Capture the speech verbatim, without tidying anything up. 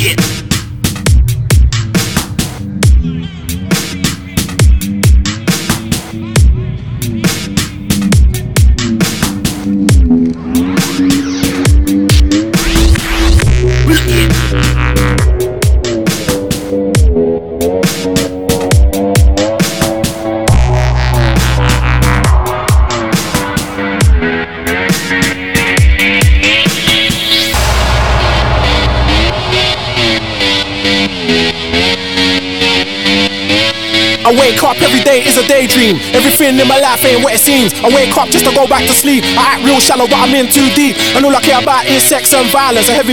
Wicked. I wake up every day is a daydream. Everything in my life ain't what it seems. I wake up just to go back to sleep. I act real shallow but I'm in too deep, and all I care about is sex and violence. A heavy